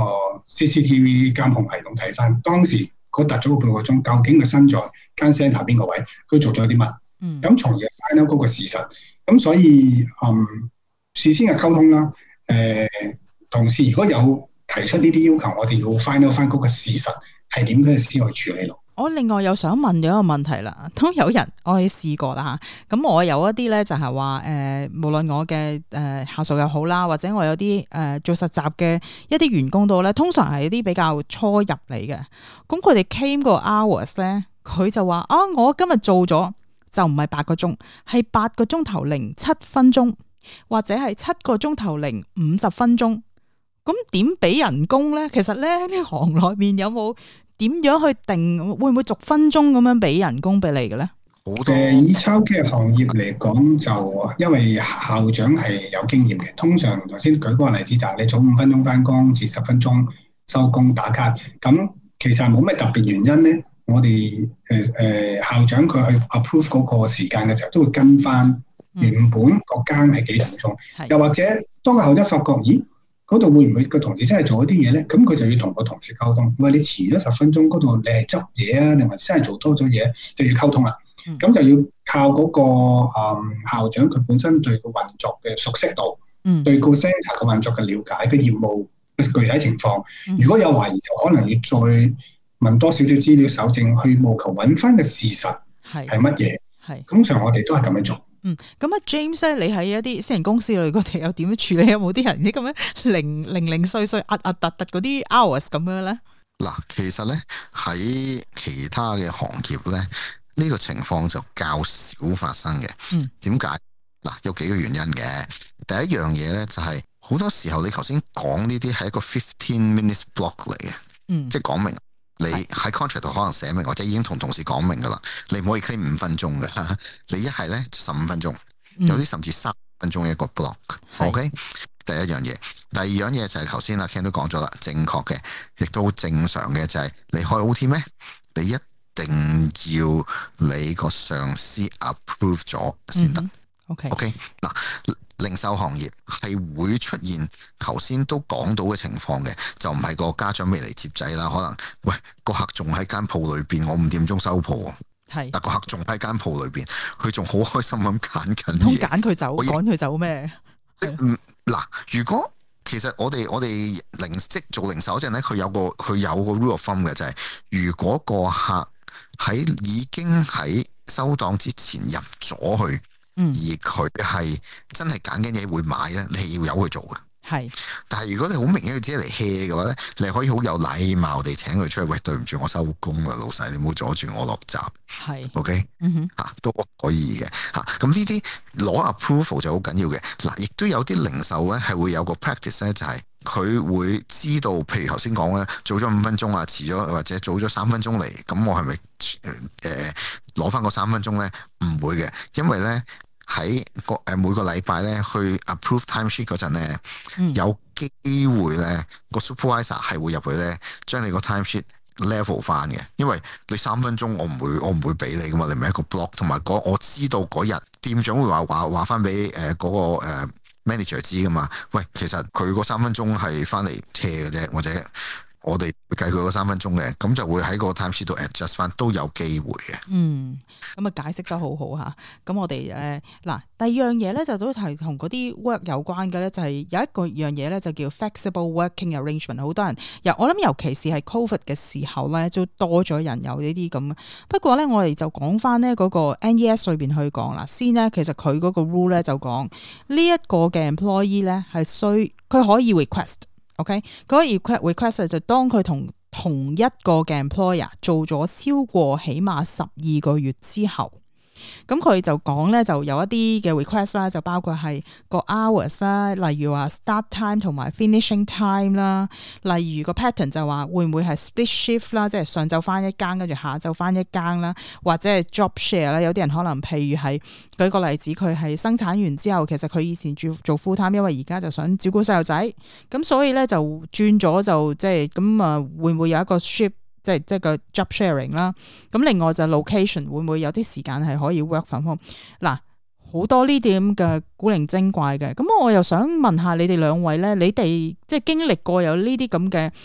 CCTV 監控系統睇翻當時嗰突咗個半個鐘，究竟佢身在間 centre 邊個位，佢做咗啲乜？咁從而 find out 嗰個事實。咁所以事先嘅溝通啦，同事如果有提出呢啲要求，我哋要 find out 翻嗰個事實係點嘅先去處理咯。 我另外又想問咗一個問題啦，都有人我哋試過啦嚇，咁我有一啲咧就係話無論我嘅下屬又好啦，或者我有啲做實習嘅一啲員工度咧，通常係一啲比較初入嚟嘅，咁佢哋 claim 個 hours 咧，佢就話我今日做咗就唔係8個鐘，係8個鐘頭零7分鐘，或者係7個鐘頭零50分鐘，咁點俾人工咧？其實咧呢行內面有冇？點樣去定？會唔會逐分鐘咁樣俾人工俾你嘅咧？ 以抄機嘅行業嚟講，就因為校長係有經驗嘅。通常頭先舉嗰個例子就係你早5分鐘翻工，遲10分鐘收工打卡。咁其實冇咩特別原因咧。我哋校長佢去 approve 嗰個時間嘅時候，都會跟翻原本個間係幾點鐘。又或者當個校長發覺，咦？嗰度會唔會個同事真係做一啲嘢咧？咁佢就要同個同事溝通。喂，你遲咗10分鐘，嗰度你係執嘢啊，定係真係做多咗嘢？就要溝通啦。咁就要靠嗰個校長佢本身對個運作嘅熟悉度，對個 centre 嘅運作嘅了解，個業務嘅具體情況。如果有懷疑，就可能要再問多少少資料搜證，去務求揾翻嘅事實係乜嘢。通常我哋都係咁樣做。 咁啊 James 咧，你喺一啲私人公司裏，佢哋有點樣處理？有冇啲人啲咁樣零碎突嗰啲 hours 咁樣咧？ 嗱，其實咧喺其他嘅行業咧，呢個情況就較少發生嘅。點解？嗱，有幾個原因嘅。第一樣嘢咧就係好多時候你頭先講呢啲係一個15 minutes block 嚟嘅，即係講明。你喺 contract 度可能寫明，或者已經同同事講明噶啦，你唔可以 claim 5分鐘嘅，你一係咧15分鐘，有啲甚至3分鐘一個 block。OK， 第一樣嘢，第二樣嘢就係頭先阿 Ken 都講咗啦，正確嘅，亦都正常嘅就係你開 OT 咩？你一定要你個上司 approve 咗先得。OK， 嗱。零售行業係會出現頭先都講到嘅情況嘅，就唔係個家長未嚟接仔啦，可能喂個客仲喺間鋪裏邊，我5點鐘收鋪，但個客仲喺間鋪裏邊，佢仲好開心咁揀緊嘢， 揀佢走，趕佢走咩？ 嗱，如果其實我哋即做零售嗰陣咧，佢有個 rule of thumb 嘅，就係如果個客已經喺收檔之前入咗去。而佢係真係揀緊嘢會買咧，你係要由佢做嘅。但係如果你好明顯佢只係嚟 hea 嘅話咧，你可以好有禮貌地請佢出去。喂，對唔住，我收工啦，老細，你唔好阻住我落閘。OK，都可以嘅。咁呢啲攞 approval 就好緊要嘅。嗱，亦都有啲零售咧係會有個 practice 咧，就係佢會知道，譬如頭先講咧，早咗5分鐘啊，遲咗或者早咗3分鐘嚟，咁我係咪攞翻個3分鐘咧？唔會嘅，因為咧喺每個禮拜咧去 approve timesheet 嗰陣咧，有機會咧個 supervisor 係會入去咧將你個 timesheet level 翻嘅，因為你3分鐘我唔會俾你噶嘛，你唔係一個 block， 同埋我知道嗰日店長會話翻俾嗰個manager 知噶嘛。喂，其實佢嗰3分鐘係翻嚟 hea 嘅啫，或者我哋計佢嗰3分鐘嘅，咁就會喺個 timesheet 度 adjust 翻，都有機會嘅。 咁啊解釋得好好嚇。咁我哋嗱第二樣嘢咧就都係同嗰啲 work 有關嘅咧，就係有一個樣嘢咧就叫 flexible working arrangement。好多人我諗尤其是係 COVID 嘅時候咧，都多咗人有呢啲咁。不過咧，我哋就講翻呢嗰個 NES 裏邊去講啦。先呢，其實佢嗰個 rule 咧就講呢一個嘅 employee 咧係佢可以 request。OK， 佢可以 request 就當佢同一個嘅 employer 做咗超過起碼12個月之後，咁佢就講咧就有一啲嘅 request 啦，就包括係個 hours 啦，例如話 start time 同埋 finishing time 啦，例如個 pattern 就話會唔會係 split shift 啦，即係上晝翻一間，跟住下晝翻一間啦，或者係 job share 啦。有啲人可能譬如係舉個例子，佢係生產完之後，其實佢以前做 full time， 因為而家就想照顧細路仔，咁所以咧就轉咗就即係咁啊，會唔會有一個 shift？即係個 job sharing 啦，咁另外就 location 會唔會有啲時間係可以 work from home？嗱，好多呢啲咁嘅古靈精怪嘅，咁我又想問下你哋兩位咧，你哋即係經歷過有呢啲咁嘅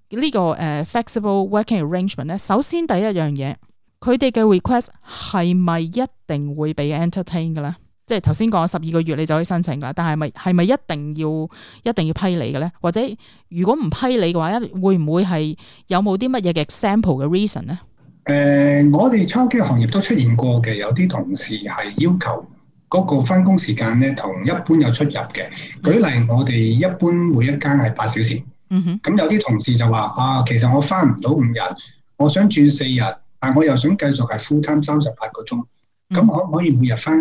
呢個flexible working arrangement 咧，首先第一樣嘢，佢哋嘅 request 係咪一定會被 entertain 嘅咧？即係頭先講12個月你就可以申請㗎，但係咪一定要批你嘅咧？或者如果唔批你嘅話，會唔會係有冇啲乜嘢嘅 example 嘅 reason 咧？ 我哋childcare行業都出現過嘅，有啲同事係要求嗰個返工時間咧同一般有出入嘅。舉例，我哋一般每一間係8小時，咁有啲同事就話其實我返唔到5日，我想轉4日，但我又想繼續係 full time 38個鐘，咁可唔可以每日返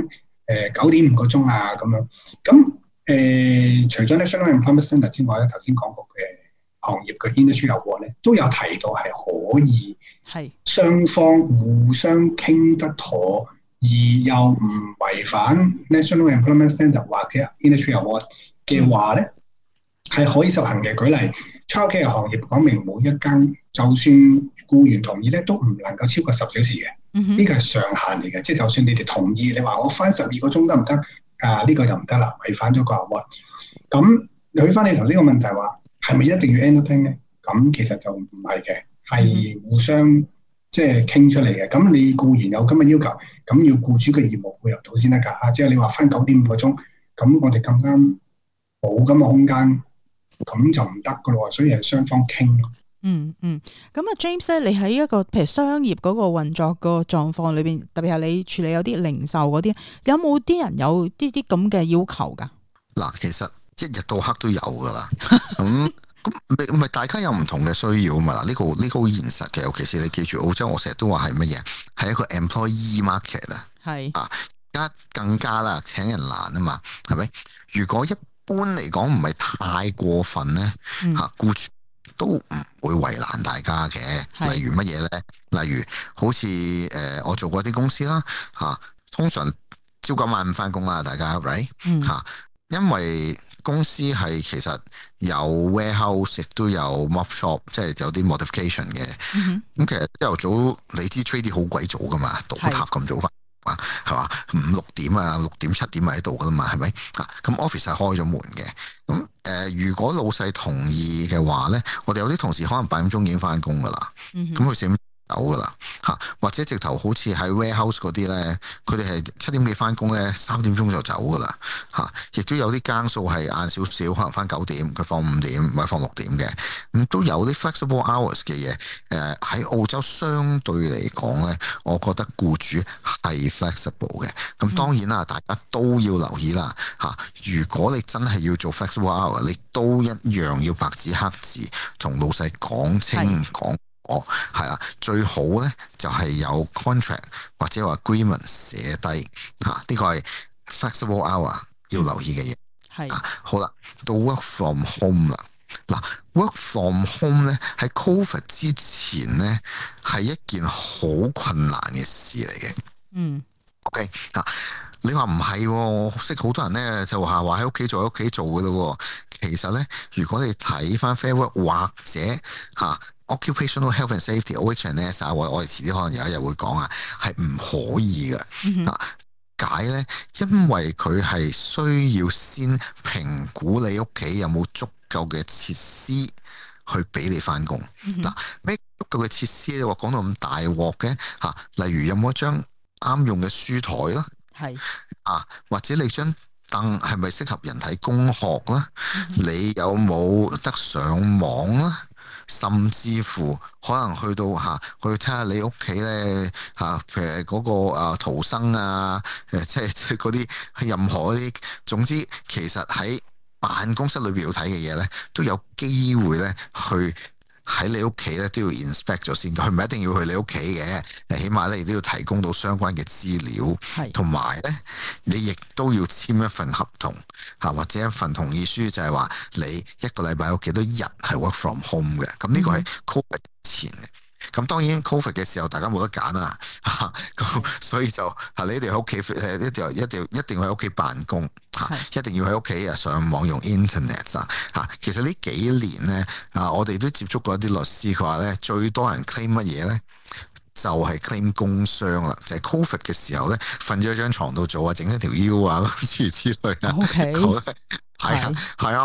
9.5個鐘啊？咁樣咁除咗 National Employment Standard 之外咧，頭先講過嘅行業嘅 Industry Award 咧，都有提到係可以雙方互相傾得妥，而又唔違反 National Employment Standard 或者 Industry Award 嘅話咧，係可以實行嘅。舉例 childcare 行業講明每一間就算僱員同意咧，都唔能夠超過10小時嘅。呢個係上限嚟嘅，即係就算你哋同意，你話我返12個鐘得唔得？呢個就唔得啦，違反咗個 award。咁去翻你頭先個問題話，係咪一定要 entertain 咧？咁其實就唔係嘅，係互相即係傾出嚟嘅。咁你僱員有咁嘅要求，咁要僱主嘅義務配合到先得㗎。即係你話返9.5個鐘，咁我哋咁啱冇咁嘅空間，咁就唔得㗎咯。所以係雙方傾咯。 咁啊 James 咧，你喺一個譬如商業嗰個運作個狀況裏邊，特別係你處理有啲零售嗰啲，有冇啲人有啲咁嘅要求㗎？ 嗱，其實一日到黑都有㗎啦。咁咪大家有唔同嘅需要嘛？嗱，呢個好現實嘅，尤其是你記住澳洲，我成日都話係乜嘢？係一個 employee market 啊。係啊，而家更加啦，請人難啊嘛，係咪？如果一般嚟講唔係太過分咧，僱主都唔會為難大家嘅。例如乜嘢咧？例如好似我做過啲公司啦，通常朝9晚5返工啦，大家 right 因為公司係其實有 warehouse 亦都有 mop shop， 即係有啲 modification 嘅。咁其實朝頭早你知 trading 好鬼早噶嘛，倒塔咁早返。係嘛？5、6點啊，6點7點喺度噶啦嘛，係咪？咁 office 係開咗門嘅。咁如果老細同意嘅話咧，我哋有啲同事可能8點鐘已經翻工噶啦。咁佢4點走噶啦，或者直頭好似喺 warehouse 嗰啲咧，佢哋係7點幾翻工咧，3點鐘就走噶啦。亦都有啲更數係晏少少，可能翻9點，佢放5點或者放6點嘅。咁都有啲 flexible hours 嘅嘢。喺澳洲相對嚟講咧，我覺得僱主係 flexible 嘅。咁當然啦，大家都要留意啦。如果你真係要做 flexible hour，你都一樣要白紙黑字同老細講清講。係啦，最好咧就係有 contract 或者話 agreement 寫低呢個係 flexible hour 要留意嘅嘢。好啦，到 work from home 啦。嗱，work from home 咧喺 COVID 之前咧係一件好困難嘅事嚟嘅。OK 你話唔係？我識好多人咧就話喺屋企做喺屋企做嘅咯。其實咧，如果你睇翻 Fair Work 或者Occupational Health and Safety（OHS） 我哋遲啲可能有一日會講係唔可以嘅。解咧，因為佢係需要先評估你屋企有冇足夠嘅設施去俾你翻工。咩足夠嘅設施咧？話講到咁大鑊嘅例如有冇一張啱用嘅書台啦，或者你張凳係咪適合人體工學啦？你有冇得上網啦？甚至乎可能去到去睇下你屋企咧譬如嗰個逃生即係嗰啲任何啲，總之其實喺辦公室裏邊要睇嘅嘢咧，都有機會咧去喺你屋企咧都要 inspect 咗先。佢唔係一定要去你屋企嘅，起碼咧亦都要提供到相關嘅資料，同埋咧你亦都要簽一份合同或者一份同意書，就係話你一個禮拜有幾多日係 work from home 嘅。咁呢個係 COVID 前嘅。咁當然 COVID 嘅時候大家冇得揀啦，所以就你一定喺屋企一定要喺屋企辦公，一定要喺屋企上網用 internet 其實呢幾年咧我哋都接觸過一啲律師，佢話咧最多人 claim 乜嘢咧？就係 claim 工傷啦，就係 COVID 嘅時候咧，瞓咗張床度做整一條腰諸如此類。OK，係啊，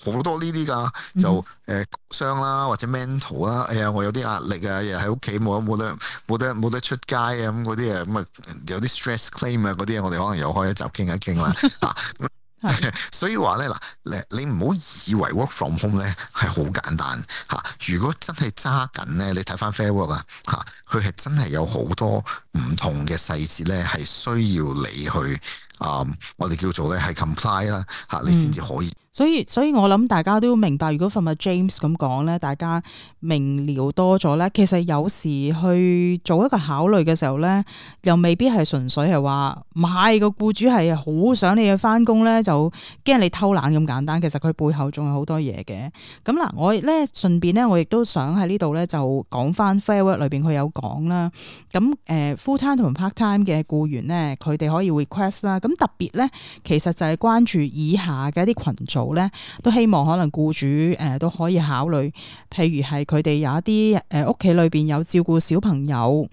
好多呢啲噶，就傷啦或者 mental 啦，哎呀我有啲壓力啊，又喺屋企冇得出街啊咁嗰啲啊，咁啊有啲 stress claim 啊嗰啲，我哋可能又開一集傾一傾啦所以話咧嗱，你唔好以為 work from home 咧係好簡單嚇。如果真係揸緊咧，你睇翻 Fair Work 啊嚇，佢係真係有好多唔同嘅細節咧，係需要你去我哋叫做咧係 comply 啦嚇，你先至可以。 所以我諗大家都明白，如果份阿 James 咁講咧，大家明瞭多咗咧，其實有時去做一個考慮嘅時候咧，又未必係純粹係話唔係個僱主係好想你去翻工咧，就驚你偷懶咁簡單。其實佢背後仲有好多嘢嘅。咁嗱，我咧順便咧，我亦都想喺呢度咧就講翻 Fair Work 裏邊佢有講啦。咁full time 同 part time 嘅僱員咧，佢哋可以 request 啦。咁特別咧，其實就係關注以下嘅一啲群組咧，都希望可能僱主都可以考慮，譬如係佢哋有一啲屋企裏邊有照顧小朋友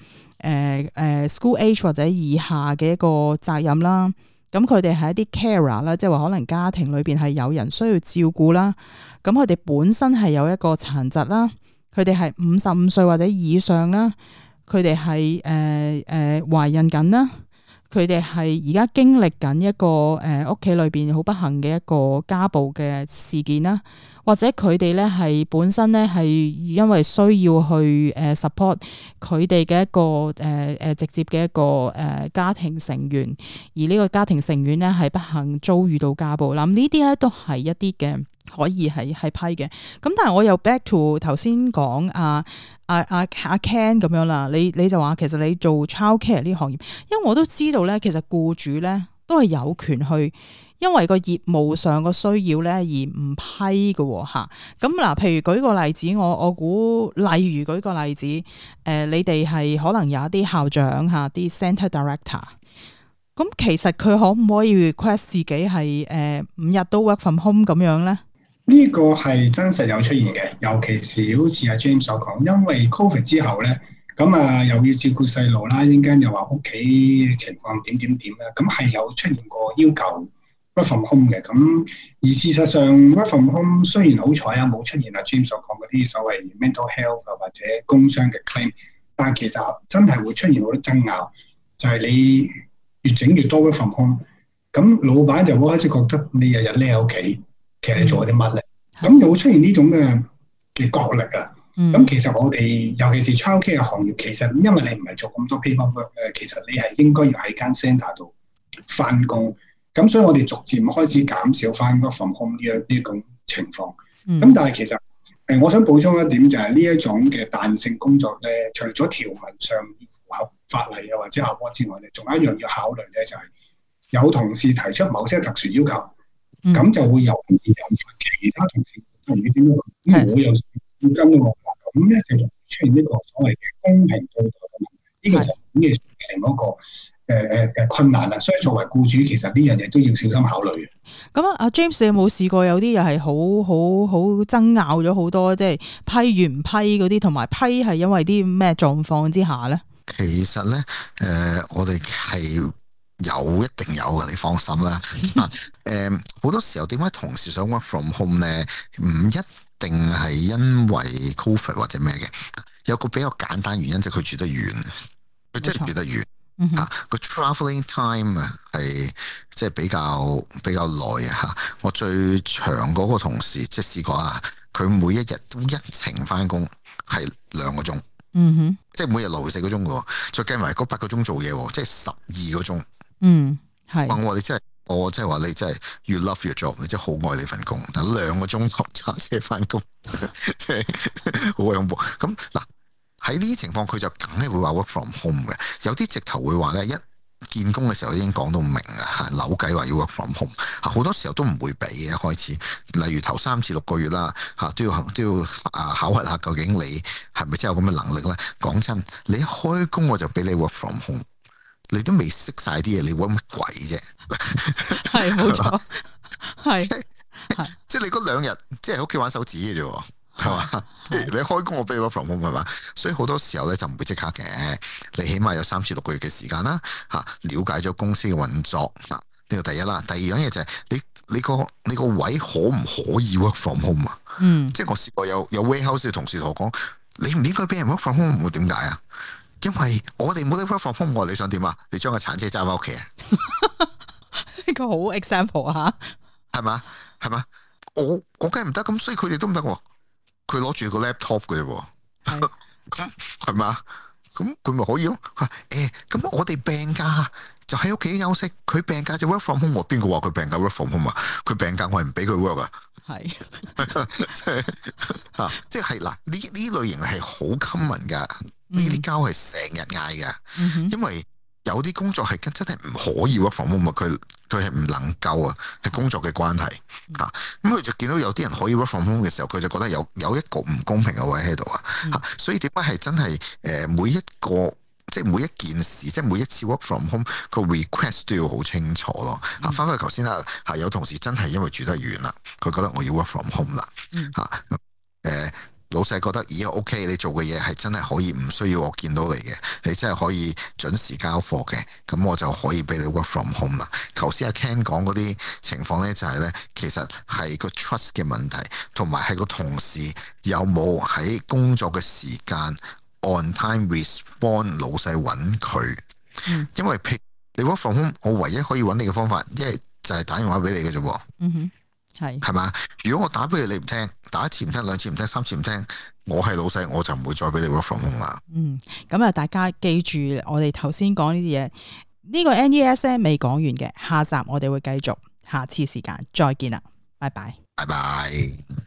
school age 或者以下嘅一個責任啦。咁佢哋係一啲 carer 啦，即係話可能家庭裏邊係有人需要照顧啦。咁佢哋本身係有一個殘疾啦，佢哋係55歲或者以上啦，佢哋係懷孕緊啦。佢哋係而家經歷緊一個屋企裏邊好不幸嘅一個家暴嘅事件啦，或者佢哋咧係本身咧係因為需要去support 佢哋嘅一個直接嘅一個家庭成員，而呢個家庭成員咧係不幸遭遇到家暴。嗱，呢啲咧都係一啲嘅可以係批嘅。咁但係我又 back to 頭先講阿 Ken 咁樣啦，你就話其實你做 childcare 呢行業，因為我都知道咧，其實僱主咧都係有權去，因為個業務上個需要咧而唔批嘅嚇。咁嗱，譬如舉個例子，我估例如舉個例子，你哋係可能有一啲校長嚇，啲 centre director，咁其實佢可唔可以 request 自己係5日都 work from home 咁樣咧？ 呢個係真實有出現嘅，尤其是好似阿 James 所講，因為 Covid 之後咧，咁又要照顧細路啦，陣間又話屋企情況點啦，咁係有出現過要求 work from home 嘅。咁而事實上 work from home 雖然好彩冇出現阿 James 所講嗰啲所謂 mental health 或者工傷嘅 claim， 但其實真係會出現好多爭拗，就係你越整越多 work from home， 咁老闆就會開始覺得你日日匿喺屋企。其實你做啲乜咧？咁又會出現呢種嘅角力啊！咁其實我哋尤其是 childcare 嘅行業，其實因為你唔係做咁多 paperwork， 其實你係應該要喺間 centre 度翻工。咁所以我哋逐漸開始減少翻 work from home 呢種情況。咁但係其實我想補充一點就係呢一種嘅彈性工作咧，除咗條文上符合法例或者效果之外咧，仲有一樣要考慮咧，就係有同事提出某些特殊要求。咁就會有其他同事唔知點樣，咁我又要跟喎，咁咧就出現呢個所謂嘅公平對待嘅問題，呢個就係另一個困難啦。所以作為僱主，其實呢樣嘢都要小心考慮嘅。 咁阿 James 你有冇試過有啲又係好爭拗咗好多，即係批與唔批嗰啲，同埋批係因為啲咩狀況之下咧？ 其實咧，我哋係。一定有嘅，你放心啦。好多時候點解同事想 work from home 咧？唔一定係因為 COVID 或者咩嘅，有個比較簡單原因就係佢住得遠，佢真係住得遠。個 travelling time 啊係即係比較耐啊嚇。我最長嗰個同事即係試過啊，佢每一日都一程翻工係2個鐘。即係每日來回4個鐘嘅，再計埋嗰8個鐘做嘢，即係12個鐘。係。我話你真係，我即係話你真係 you love your job， 你真係好愛你份工。但2個鐘頭揸車翻工，即係好恐怖。咁嗱喺呢啲情況，佢就梗係會話 work from home 嘅。有啲直頭會話咧，一見工嘅時候已經講到明啊，扭計話要 work from home。好多時候都唔會俾嘅，一開始。例如頭3至6個月啦，都要考核下究竟你係咪真係有咁嘅能力咧？講真，你一開工我就俾你 work from home。你都未識晒啲嘢，你搵乜鬼啫？ 係冇錯，係即係你嗰2日，即係喺屋企玩手指嘅啫，係嘛？即係你開工，我俾你 work from home 係嘛？所以好多時候咧就唔會即刻嘅，你起碼有3至6個月嘅時間啦，了解咗公司嘅運作。呢個第一啦，第二樣嘢就係你你個位可唔可以 work from home 啊？即係我試過有 warehouse 嘅同事同我講，你唔應該俾人 work from home，點解啊？因為我哋冇得 work from home，你想點啊？你將個鏟車揸翻屋企啊？ 呢個好 example 啊， 係嘛？我梗係唔得，咁所以佢哋都唔得喎。佢攞住個 laptop 嘅啫，咁係嘛？咁佢咪可以咯？佢話咁我哋病假就喺屋企休息，佢病假就 work from home。邊個話佢病假 work from home 啊？佢病假我係唔俾佢 work 啊。係即係嗱，呢類型係好 common 噶，呢啲交係成日嗌噶，因為有啲工作係真係唔可以 work from home，佢係唔能夠啊，係工作嘅關係咁佢就見到有啲人可以 work from home 嘅時候，佢就覺得有一個唔公平嘅位喺度所以點解係真係每一個即係每一件事，即係每一次 work from home 個 request 都要好清楚咯。翻返去頭先有同事真係因為住得遠啦，佢覺得我要 work from home 啦老細覺得咦 OK， 你做嘅嘢係真係可以唔需要我見到你嘅，你真係可以準時交貨嘅，咁我就可以俾你 work from home 啦。頭先阿 Ken 講嗰啲情況呢，就係呢，其實係個 trust 嘅問題，同埋係個同事有冇喺工作嘅時間 on time respond 老細揾佢。因為譬如你 work from home， 我唯一可以揾你嘅方法，一係就係打電話俾你嘅啫喎。係嘛？如果我打俾你，你唔聽，打一次唔聽，兩次唔聽，三次唔聽，我係老細，我就唔會再俾你 work from home 啦。 咁啊，大家記住我哋頭先講呢啲嘢，呢個 NES 咧未講完嘅，下集我哋會繼續，下次時間再見啦，拜拜， 拜拜。